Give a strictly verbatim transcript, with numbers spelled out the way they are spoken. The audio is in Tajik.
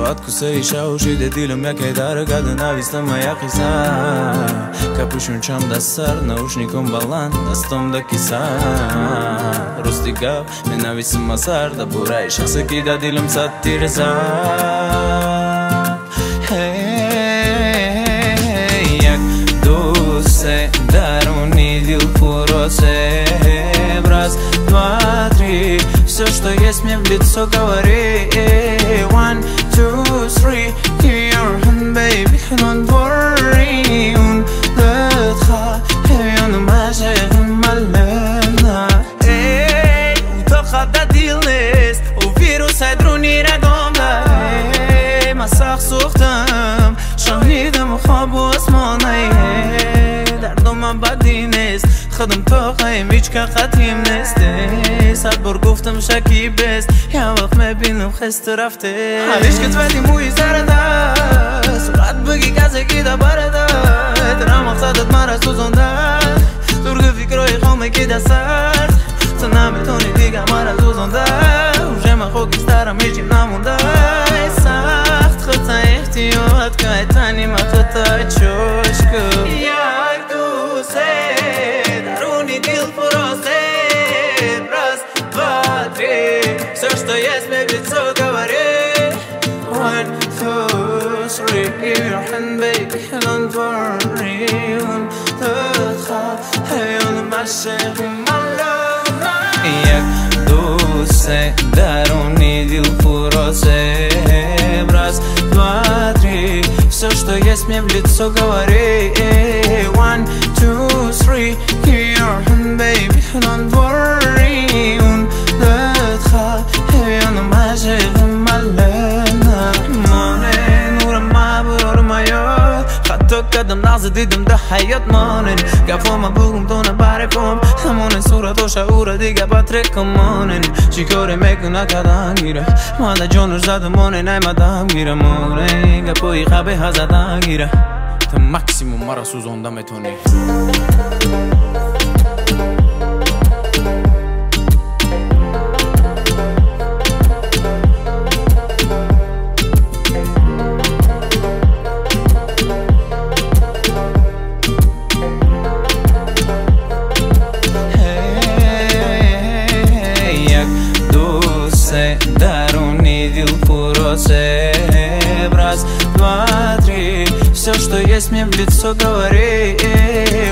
Откусаиша ушиде дилам яке дарга ненавистта моя киса Капюшончам да сар, наушником балан, дастом да киса Рости гап, ненавистам асар, да бурай шахса ки да дилам сатирза Як дусе даруни дил пуросе Раз, два, три, все, что есть мне в лицо говори One, two, three, give your hand, baby, don't worry ولدخا هيون ما شيخن ملنا وتوخا دا ديلنس وفيروس هيدروني رقمنا مساخ سوختم شهيدم وخواب واسماني دردم من بدی نیست خودم تا خواهیم هیچ که خطیم نیسته صد بار گفتم شکی بست یه وقت میبینم خسته رفته حالیش که تویدی موی زرده سرعت بگی کسی که دا برده ترم مقصدت مرا سوزنده درگ فکرهای خومه که دا سرد تو نمیتونی دیگه مرا سوزنده روشه من خوکیسترم هیچیم نمونده سخت خودتا احتیاط که تنی من خودتا چوش کن یک دوسته даруни дил пуросе Раз, два, три Все, что есть мне в лицо говори One, two, three Give your hand, baby, don't worry ولدخا هيون ما شيخن ملنا Як дусе даруни дил пуросе Раз, два, три Все, что есть мне в лицо говори One, two, three Give your hand, baby, don't worry ولدخا هيون ما شيخن ملنا مانن نورم ما برور ما یاد حتی قدم لحظه دیدم ده حیات مانن گفام بگم تو نبرکم همون صورت و شعور دیگه بطرکم مانن چی کاره میکنه کدن گیره ماده جانور زده مانن ایمدم گیره مانن گپوی خوابه هزدن گیره تا مکسیموم مرا سوزنده میتونی даруни дил пуросе Раз, два, три Все, что есть мне в лицо говори